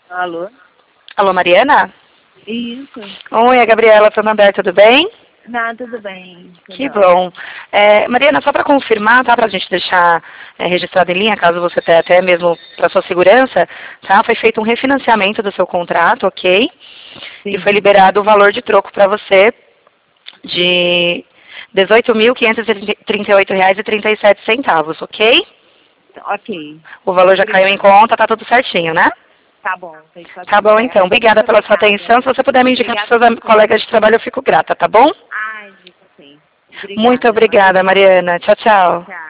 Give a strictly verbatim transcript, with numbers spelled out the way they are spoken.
Alô? Alô, Mariana? Isso. Oi, a Gabriela Santander, tudo bem? Não, tudo bem. Tudo Que ótimo. bom. É, Mariana, só para confirmar, tá? Para a gente deixar é, registrado em linha, caso você tenha até mesmo para sua segurança, tá? Foi feito um refinanciamento do seu contrato, ok? E foi Sim. liberado o valor de troco para você de dezoito mil quinhentos e trinta e oito reais e trinta e sete centavos, ok? Ok. O valor Muito já caiu em obrigada. conta, tá tudo certinho, né? Tá bom, tá Tá tudo bom, então. certo. Obrigada Muito pela sua obrigada. atenção. Se você puder me indicar para Obrigada seus a am- você. colegas de trabalho, eu fico grata, tá bom? Ai, digo sim. Muito Obrigada. obrigada, Mariana. Tchau, tchau. Tchau.